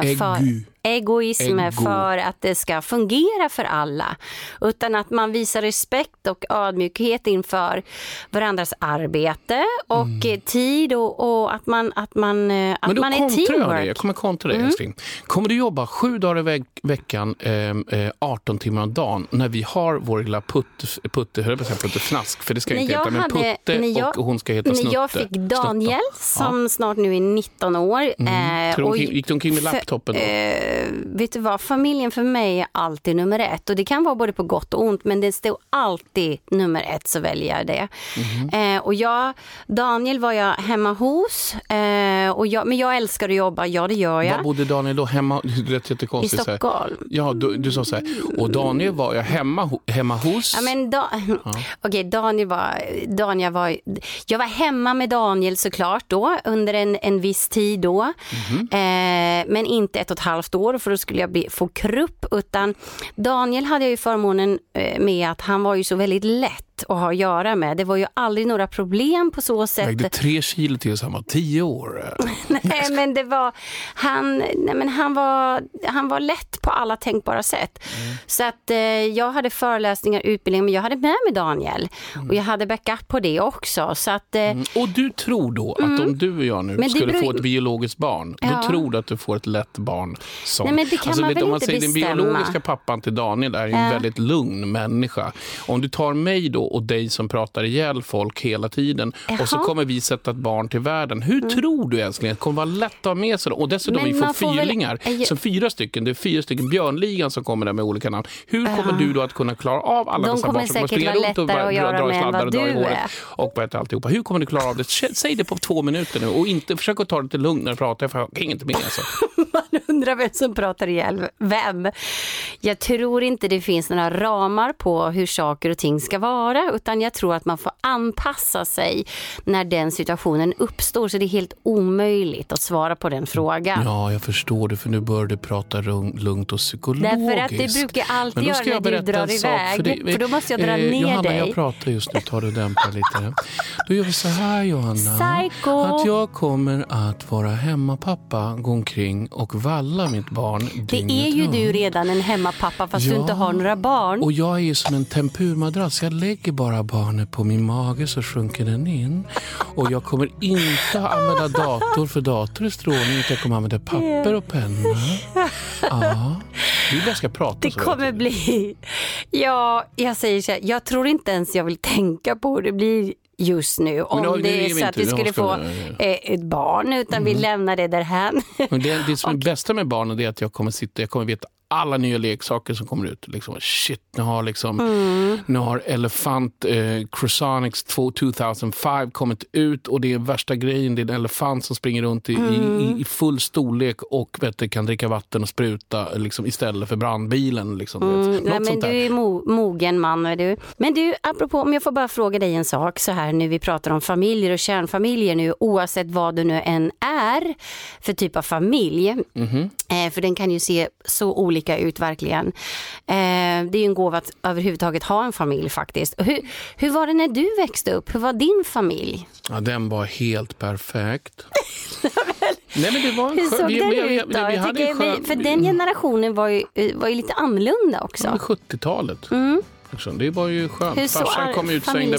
för att det ska fungera för alla, utan att man visar respekt och ödmjukhet inför varandras arbete och tid och att man är teamwork. Jag kommer kontra dig, älskling. Kommer du jobba 7 dagar i veckan 18 timmar om dagen när vi har vår lilla puttefnask, för det ska inte heta, men Putte och hon ska heta Snutte. När jag fick Daniel som snart nu är 19 år. Gick de omkring med laptopen då? Vet du vad, familjen för mig är alltid nummer 1, och det kan vara både på gott och ont, men det står alltid nummer 1, så väljer jag det. Och Daniel var jag hemma hos, men jag älskar att jobba, ja det gör jag. Var bodde Daniel då? Hemma? I Stockholm. Ja, du sa så här, och Daniel var jag hemma hos? Ja, men okej, jag var hemma med Daniel såklart då, under en viss tid då. Men inte 1,5 år, för då skulle jag få krupp, utan Daniel hade jag ju förmånen med att han var ju så väldigt lätt. lätt att ha att göra med. Det var ju aldrig några problem på så sätt. Jag vägde 3 kilo till samma 10 år. Nej, men det var han var lätt på alla tänkbara sätt. Så att jag hade föreläsningar, utbildning, men jag hade med mig Daniel. Och jag hade backup på det också. Så att, och du tror då att om du och jag nu skulle få ett biologiskt barn, då tror du att du får ett lätt barn som... Nej, men det kan man väl om man inte säger bestämma. Den biologiska pappan till Daniel är ju en väldigt lugn människa. Om du tar mig då och dig som pratar ihjäl folk hela tiden och så kommer vi sätta ett barn till världen. Hur tror du egentligen att det kommer vara lätt att ha med sig då? Och dessutom vi får fyrlingar. Så 4 stycken, det är 4 stycken Björnligan som kommer där med olika namn. Hur kommer du då att kunna klara av alla dessa barn som kommer springa runt och dra i sladdar och dra i håret och berätta alltihopa? Hur kommer du klara av det? Säg det på 2 minuter nu och inte försök att ta det till lugn när du pratar, för jag hänger inte med alltså. Man undrar vem som pratar ihjäl vem. Jag tror inte det finns några ramar på hur saker och ting ska vara, utan jag tror att man får anpassa sig när den situationen uppstår, så det är helt omöjligt att svara på den frågan. Ja, jag förstår det, för nu bör du prata lugnt och psykologiskt. Därför att det brukar alltid göra när du drar iväg, för då måste jag dra ner Johanna, dig. Jag pratar just nu, tar du dämpa lite. Då gör vi så här, Johanna. Psycho. Att jag kommer att vara hemmapappa, gå omkring och valla mitt barn. Det är ju du redan en hemmapappa fast du inte har några barn. Och jag är ju som en tempurmadrass. Jag lägger bara barnet på min mage så sjunker den in. Och jag kommer inte använda dator, för dator är strålning. Jag kommer använda papper och penna. Ja, vi bara ska prata. Det kommer bli... Ja, jag säger så här, jag tror inte ens jag vill tänka på hur det blir just nu. Om det är så att vi skulle få ett barn, utan vi lämnar det därhän. Men det som är bästa med barnen är att jag kommer veta alla nya leksaker som kommer ut. Liksom, shit, nu har Elefant Crusanics 2005 kommit ut och det är värsta grejen. Det är en elefant som springer runt i full storlek och kan dricka vatten och spruta liksom, istället för brandbilen. Liksom, Nej, men du är mogen man. Är du. Men du, apropå, om jag får bara fråga dig en sak så här, nu vi pratar om familjer och kärnfamiljer nu, oavsett vad du nu än är för typ av familj. För den kan ju se så olika ut verkligen. Det är ju en gåva att överhuvudtaget ha en familj faktiskt. Hur var det när du växte upp? Hur var din familj? Ja, den var helt perfekt. Nej, men det var hur såg den ut då? För den generationen var ju lite annorlunda också. 70-talet. Det var ju skönt. Farsan kom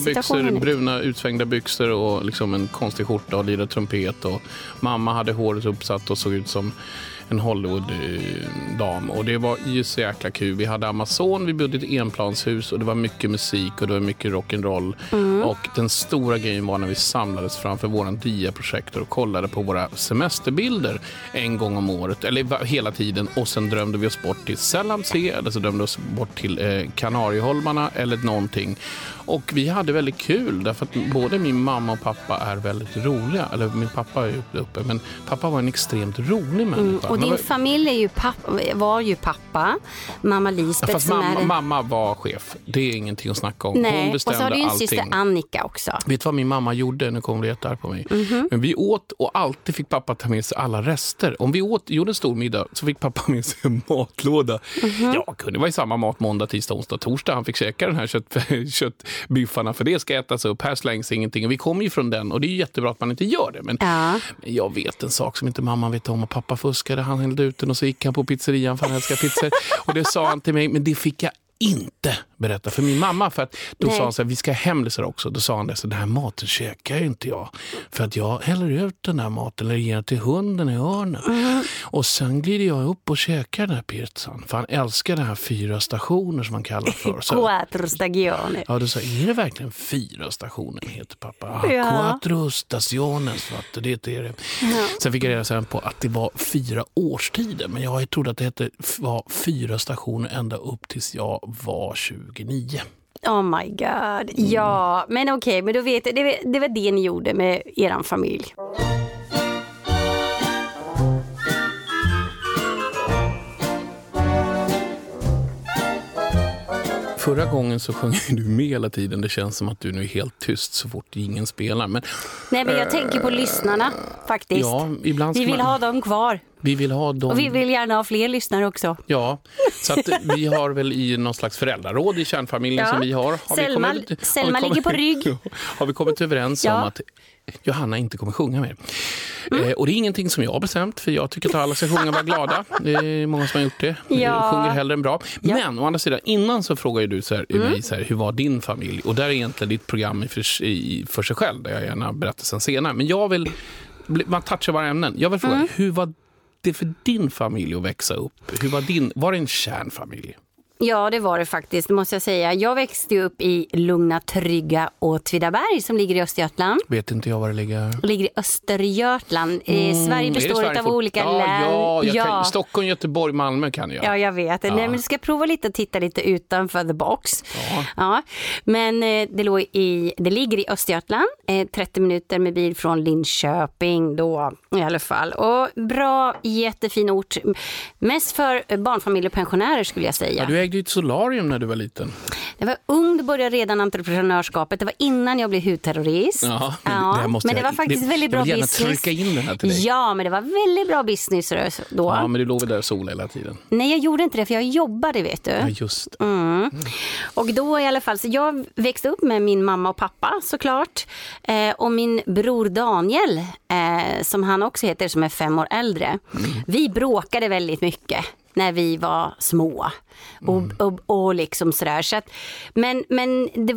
bruna utsvängda byxor och liksom en konstig skjorta och lirade trumpet, och mamma hade håret uppsatt och såg ut som en Hollywood-dam, och det var ju så jäkla kul. Vi hade Amazon, vi bodde i ett enplanshus och det var mycket musik och det var mycket rock'n'roll. Och den stora grejen var när vi samlades framför våran diaprojektor och kollade på våra semesterbilder en gång om året, eller hela tiden, och sen drömde vi oss bort till Sällhamnsee, eller så drömde vi oss bort till Kanarieholmarna eller någonting. Och vi hade väldigt kul därför att både min mamma och pappa är väldigt roliga. Eller min pappa är uppe, men pappa var en extremt rolig människa. Och din familj var ju pappa, mamma Lisbeth. Fast mamma var chef. Det är ingenting att snacka om. Nej, hon bestämde och så har du ju en allting. syster Annika också. Vet du vad min mamma gjorde? Nu kommer det jättearg på mig. Men vi åt och alltid fick pappa ta med sig alla rester. Om vi gjorde en stor middag så fick pappa med sig en matlåda. Ja, kunde vara i samma mat måndag, tisdag, onsdag, torsdag. Han fick käka den här köttbiffarna, för det ska ätas upp. Här slängs ingenting. Och vi kommer ju från den, och det är ju jättebra att man inte gör det. Men jag vet en sak som inte mamma vet om, och pappa fuskade. Han hällde ut den och så gick han på pizzerian, för han älskar pizzor. Och det sa han till mig, men det fick jag inte berätta för min mamma, för att då sa han så här, vi ska hemlisar också. Då sa han det, så den här maten käkar ju inte jag, för att jag häller ut den här maten eller ger den till hunden i hörnen. Och sen glider jag upp och käkar den här pizzan, för han älskar den här 4 stationer som man kallar för. Så, 4 stationer. Ja, då sa, är det verkligen 4 stationer heter pappa? 4 stationer, det är det. Sen fick jag reda sen på att det var 4 årstider, men jag trodde att det var 4 stationer ända upp tills jag var 29. Oh my god. Ja, men okej, men då vet jag, det var det ni gjorde med eran familj. Förra gången så sjöng du med hela tiden. Det känns som att du nu är helt tyst så fort ingen spelar. Men, nej, men jag tänker på lyssnarna faktiskt. Ja, ibland vi vill ha dem kvar. Vi vill ha dem. Och vi vill gärna ha fler lyssnare också. Ja, så att vi har väl i någon slags föräldraråd i kärnfamiljen som vi har. Selma ligger på rygg. Har vi kommit överens om att Johanna inte kommer sjunga mer. Och det är ingenting som jag har bestämt, för jag tycker att alla ska sjunga och vara glada. Det är många som har gjort det. Ja. Sjunger hellre än bra. Men å andra sidan, innan så frågar ju du mig så här, hur var din familj? Och där är egentligen ditt program för sig själv, där jag gärna berättar sen senare. Men jag vill, man touchar varje ämnen. Jag vill fråga, hur var det för din familj att växa upp? Var det en kärnfamilj? Ja, det var det faktiskt, måste jag säga. Jag växte upp i Lugna, Trygga Åtvidaberg som ligger i Östergötland. Vet inte jag var det ligger. Det ligger i Östergötland. Sverige består av olika län. Ja. Stockholm, Göteborg, Malmö kan jag. Ja, jag vet. Ja. Nej, men du ska prova lite och titta lite utanför the box. Ja. Men det ligger i Östergötland. 30 minuter med bil från Linköping då i alla fall. Och bra, jättefin ort. Mest för barnfamiljer och pensionärer skulle jag säga. Ja, du ägde ju ett solarium när du var liten. Jag var ung, då började redan entreprenörskapet. Det var innan jag blev hudterrorist. Ja, men det var faktiskt väldigt bra business. Jag vill gärna trycka in den här till dig. Ja, men det var väldigt bra business då. Ja, men du låg där sola hela tiden. Nej, jag gjorde inte det, för jag jobbade, vet du. Ja, just det. Och då i alla fall, så jag växte upp med min mamma och pappa såklart. Och min bror Daniel, som han också heter, som är 5 år äldre. Vi bråkade väldigt mycket när vi var små och liksom sådär. Så att, men det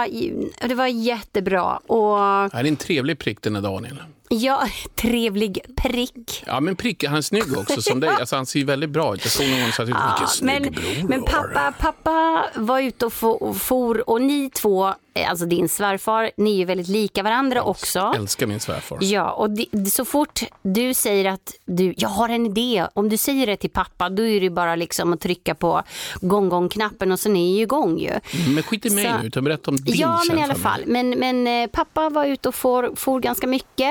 var jättebra. Och det är en trevlig prick den här Daniel. Ja, trevlig prick. Ja, men prick, han är snygg också som dig. Alltså, han ser ju väldigt bra ut. Jag såg någon som sa vilken snygg bror. Men pappa var ute och for, och ni två, alltså din svärfar, ni är ju väldigt lika varandra också. Jag älskar min svärfar. Ja, och så fort du säger att jag har en idé, om du säger det till pappa, då är det bara liksom att trycka på gång-knappen och så är ni ju igång ju. Men skit i mig nu, utan berätta om din Ja, men i alla fall. Men pappa var ute och for ganska mycket.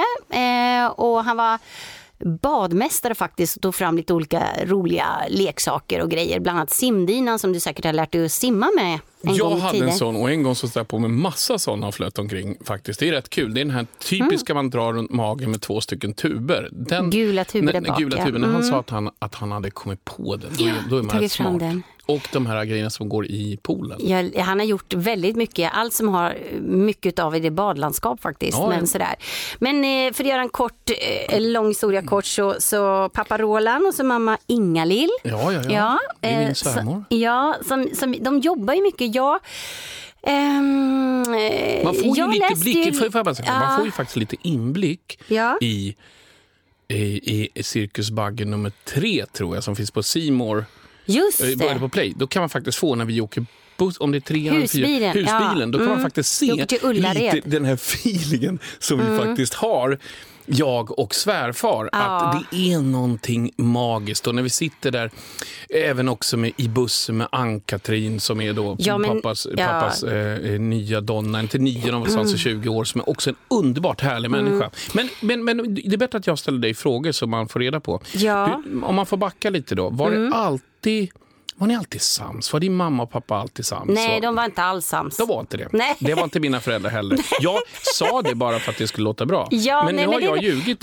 Och han var badmästare faktiskt och tog fram lite olika roliga leksaker och grejer. Bland annat simdinan som du säkert har lärt dig att simma med. Jag hade en sån, och en gång så stod på med massa sådana och flöt omkring faktiskt. Det är rätt kul. Det är den här typiska man drar runt magen med 2 stycken tuber. Den gula tuber där bak. Gula tuber, när han sa att han hade kommit på den, då är man rätt smart. Den. Och de här grejerna som går i poolen. Ja, han har gjort väldigt mycket. Allt som har mycket av det badlandskap faktiskt. Ja, men sådär. Men för att göra en lång historia kort så pappa Roland och så mamma Inga-Lill. Ja. Det är min svärmor. Som de jobbar ju mycket. Man får ju lite blick. Man får ju faktiskt lite inblick i Cirkusbaggen nummer 3 tror jag, som finns på C-more. Just det. På Play. Då kan man faktiskt få, när vi åker buss, om det är 3 husbilen, då kan man faktiskt se lite den här feelingen som vi faktiskt har, jag och svärfar, att det är någonting magiskt. Och när vi sitter där, även också i bussen med Ann-Katrin som är då pappas nya donna, inte 9 någonstans i 20 år, som är också en underbart härlig människa. Men det är bättre att jag ställer dig frågor som man får reda på. Ja. Om man får backa lite då, var ni alltid sams? Var din mamma och pappa alltid sams? Nej, de var inte alls sams. De var inte det. Nej. Det var inte mina föräldrar heller. Jag sa det bara för att det skulle låta bra. Ja, men nu har jag ljugit.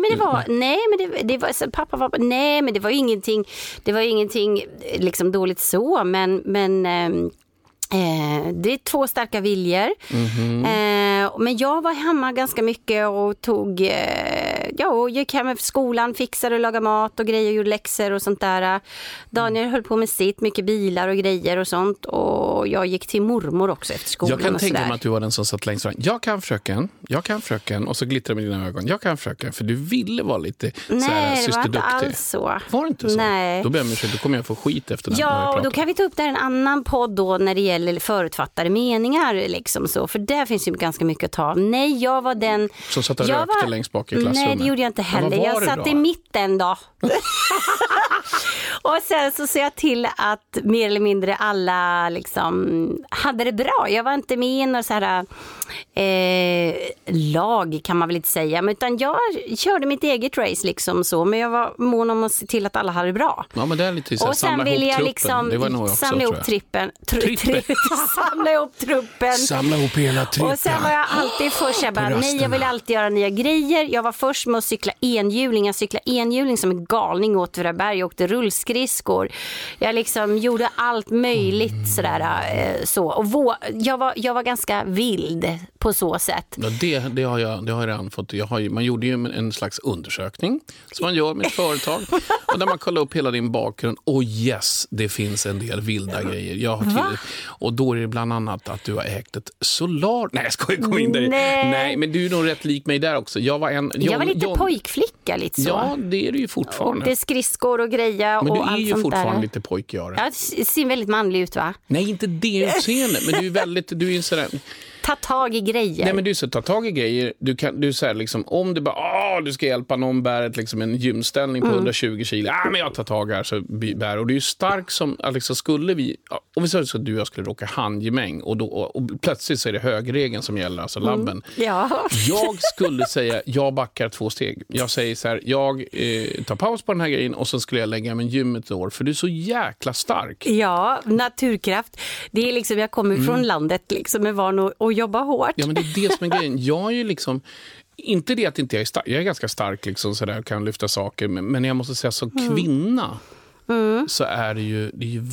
Men det var ingenting. Det var ingenting liksom dåligt så, men det är 2 starka viljor. Men jag var hemma ganska mycket och gick hem efter skolan, fixade och lagade mat och grejer, gjorde läxor och sånt där. Daniel höll på med mycket bilar och grejer och sånt, och jag gick till mormor också efter skolan. Jag kan tänka mig att du var den som satt längst fram. Jag kan fröken, och så glittrar med dina ögon. Jag kan fröken, för du ville vara lite systerduktig. Nej, det var inte alls så. Var det inte så? Nej. Då kommer jag få skit efter den. Ja, och då kan vi ta upp där en annan podd då när det gäller förutfattade meningar liksom så, för där finns ju ganska mycket att ta. Nej, jag var den som satt och rökte längst bak i klassrummet. Nej, det gjorde jag inte heller. Jag satt i mitten då. Och sen så ser jag till att mer eller mindre alla liksom hade det bra. Jag var inte med i några så här lag kan man väl inte säga, men utan jag körde mitt eget race liksom så, men jag var mån om att se till att alla hade det bra. Ja, men det är lite så här, och sen ville jag liksom samla ihop trippen. Samla ihop truppen. Samla ihop hela trippen. Och sen var jag alltid först, jag ville alltid göra nya grejer. Jag var först med att cykla enhjuling. Jag cyklade enhjuling som en galning åt Åtvidaberg. Jag åkte rullskridskor. Jag liksom gjorde allt möjligt sådär så. Och jag var ganska vild på så sätt. Ja, det har jag redan fått. Man gjorde ju en slags undersökning som man gör med ett företag. Och där man kollar upp hela din bakgrund. Och yes, det finns en del vilda grejer. Och då är det bland annat att du har ägt ett solar... Nej, jag ska gå in där. Nej, men du är nog rätt lik mig där också. Jag var lite pojkflicka lite så. Ja, det är du ju fortfarande. Och det är skridskor och grejer och allt sånt där. Men du är ju fortfarande lite pojkgöra. Ja, det ser väldigt manlig ut, va? Nej, inte det utseende, men du är sådär... Ta tag i grejer. Nej, men du ska ta tag i grejer. Du säger liksom, om du bara, du ska hjälpa någon bära liksom en gymställning på 120 kilo. Men jag tar tag här så bär. Och du är ju stark som, liksom, skulle vi, om vi säger så att du och jag skulle råka handgemäng och plötsligt så är det högregeln som gäller, alltså labben. Ja. Jag skulle säga, jag backar 2 steg. Jag säger så här, jag tar paus på den här grejen och så skulle jag lägga mig gym ett år, för du är så jäkla stark. Ja, naturkraft. Det är liksom, jag kommer från landet liksom med van och jobba hårt. Ja, men det är det som är grejen. Jag är ju liksom, inte det att inte jag är stark. Jag är ganska stark liksom sådär och kan lyfta saker. Men jag måste säga som kvinna så är det är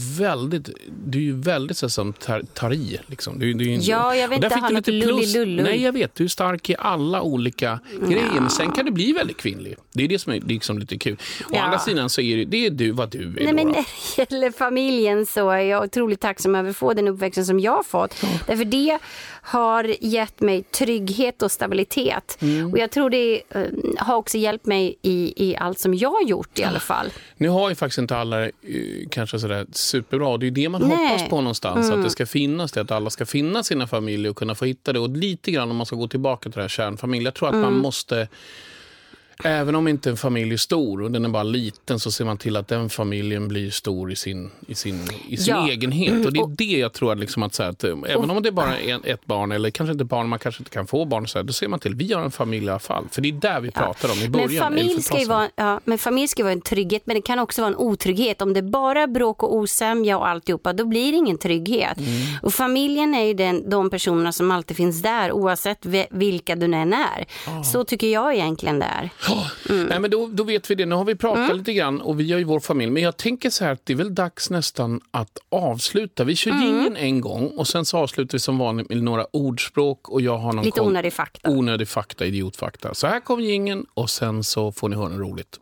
ju väldigt så som tar i liksom. Ja, jag vet inte ha något lullilullu. Nej, jag vet, du är stark i alla olika grejer, men sen kan du bli väldigt kvinnlig. Det är det som är liksom lite kul. Å andra sidan så är det är du vad du är. Nej, men när det gäller familjen så är jag otroligt tacksam över att få den uppväxten som jag har fått. Därför det har gett mig trygghet och stabilitet. Och jag tror det har också hjälpt mig i allt som jag har gjort i alla fall. Nu har ju faktiskt inte alla kanske sådär superbra. Det är det man hoppas på någonstans. Att det ska finnas det, att alla ska finna sina familjer och kunna få hitta det. Och lite grann om man ska gå tillbaka till det här kärnfamiljen. Jag tror att man måste... Även om inte en familj är stor och den är bara liten, så ser man till att den familjen blir stor i sin egenhet. Och det är det jag tror liksom att, så här, att även om det är bara ett barn eller kanske inte barn, man kanske inte kan få barn, så här, då ser man till, vi har en familj i alla fall. För det är där vi pratar om i början. Men familj ska vara en trygghet, men det kan också vara en otrygghet. Om det bara bråk och osämja och alltihopa, då blir det ingen trygghet. Och familjen är ju de personerna som alltid finns där, oavsett vilka du än är. Så tycker jag egentligen där. Nej, men då vet vi det. Nu har vi pratat lite grann och vi har ju vår familj. Men jag tänker så här att det är väl dags nästan att avsluta. Vi kör jingeln en gång och sen så avslutar vi som vanligt med några ordspråk och jag har någon lite onödig fakta, idiotfakta. Så här kommer jingeln och sen så får ni höra något roligt.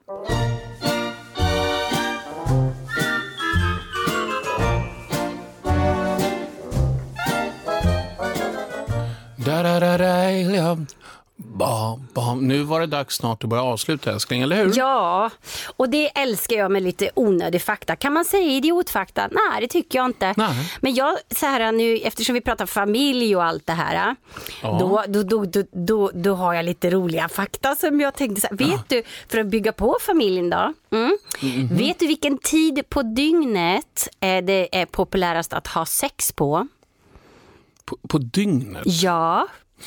Nu var det dags snart att börja avsluta, älskling, eller hur? Ja, och det älskar jag med lite onödig fakta. Kan man säga idiotfakta? Nej, det tycker jag inte. Nej. Men jag, så här nu, eftersom vi pratar familj och allt det här, då har jag lite roliga fakta som jag tänkte så här, vet du, för att bygga på familjen då, vet du vilken tid på dygnet det är populärast att ha sex på? På dygnet? Ja.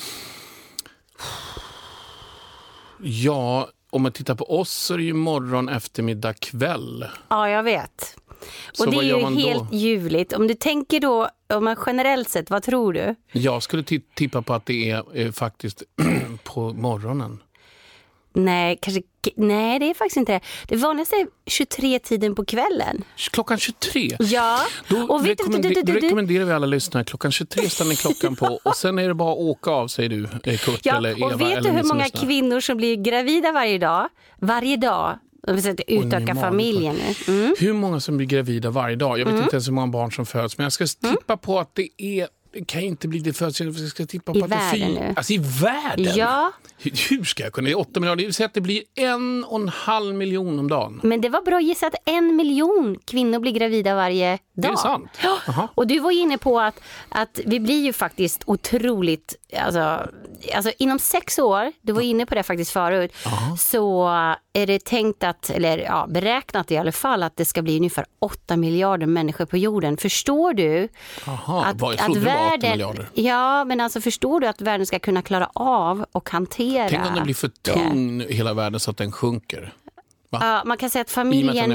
Ja, om man tittar på oss så är det ju morgon, eftermiddag, kväll. Ja, jag vet. Och det är ju helt ljuvligt. Om du tänker då, om man generellt sett, vad tror du? Jag skulle tippa på att det är faktiskt på morgonen. Nej, det är faktiskt inte det. Det vanligaste är 23-tiden på kvällen. Klockan 23? Ja. Då rekommenderar vi alla lyssnare klockan 23 stannar klockan på och sen är det bara att åka av, säger du, Kurt eller Eva. Och vet du hur många kvinnor som blir gravida varje dag? Varje dag. Vi ska utöka familjen. Hur många som blir gravida varje dag? Jag vet inte ens hur många barn som föds, men jag ska tippa på att det kan inte bli det föds. Jag ska tippa på att det är 4. Alltså i världen? Ja. Hur ska jag kunna? 8 miljarder, det vill säga att det blir 1,5 miljon om dagen. Men det var bra gissat, 1 miljon kvinnor blir gravida varje dag. Det är sant. Ja. Och du var inne på att vi blir ju faktiskt otroligt, alltså inom 6 år, du var inne på det faktiskt förut, så är det tänkt att, eller beräknat i alla fall, att det ska bli ungefär 8 miljarder människor på jorden. Förstår du att världen, ja, men alltså förstår du att världen ska kunna klara av och hantera? Tänk om den blir för tung hela världen så att den sjunker. Man kan säga att familjen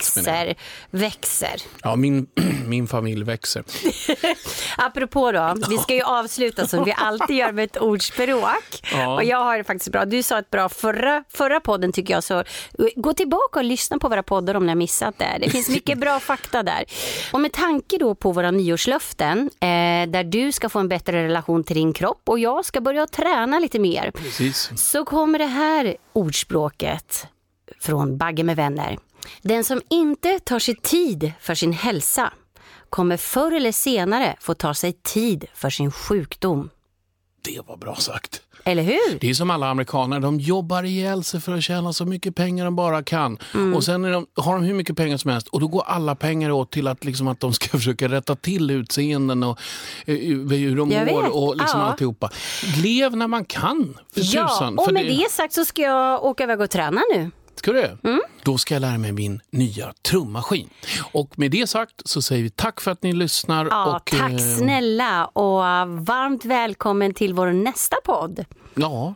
växer. Ja, min familj växer. Apropå då, vi ska ju avsluta som vi alltid gör med ett ordspråk. Ja. Och jag har det faktiskt bra. Du sa ett bra förra podden tycker jag, så gå tillbaka och lyssna på våra poddar om ni har missat det. Det finns mycket bra fakta där. Och med tanke då på våra nyårslöften, där du ska få en bättre relation till din kropp och jag ska börja träna lite mer. Precis. Så kommer det här ordspråket från Bagge med vänner. Den som inte tar sig tid för sin hälsa kommer förr eller senare få ta sig tid för sin sjukdom. Det var bra sagt. Eller hur? Det är som alla amerikaner, de jobbar ihjäl sig för att tjäna så mycket pengar de bara kan. Och sen har de hur mycket pengar som helst och då går alla pengar åt till att, liksom, att de ska försöka rätta till utseenden och hur de mår och liksom alltihopa. Lev när man kan. Och med det sagt så ska jag åka iväg och träna nu. Ska du? Då ska jag lära mig min nya trummaskin. Och med det sagt så säger vi tack för att ni lyssnar. Ja, och tack snälla och varmt välkommen till vår nästa podd. Ja,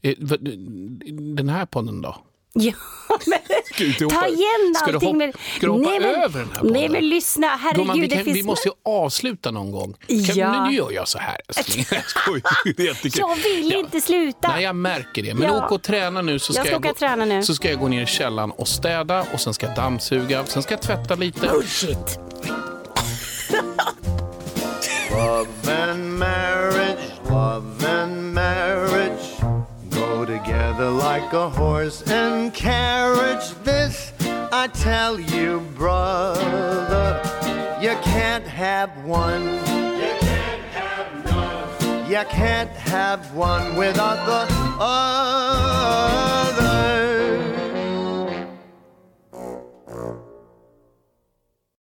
den här podden då? Ja, men ta igen allting. Ska du hoppa över den här podden? Nej, men lyssna, herregud. Vi måste ju avsluta någon gång. Nu gör jag så här. Jag vill inte sluta. Nej, jag märker det. Men åk och träna nu så ska jag gå ner i källaren och städa och sen ska jag dammsuga. Sen ska jag tvätta lite. Bullshit. Love and marriage go together like a horse and carriage. This I tell you, brother, you can't have one. You can't have none. You can't have one without the other.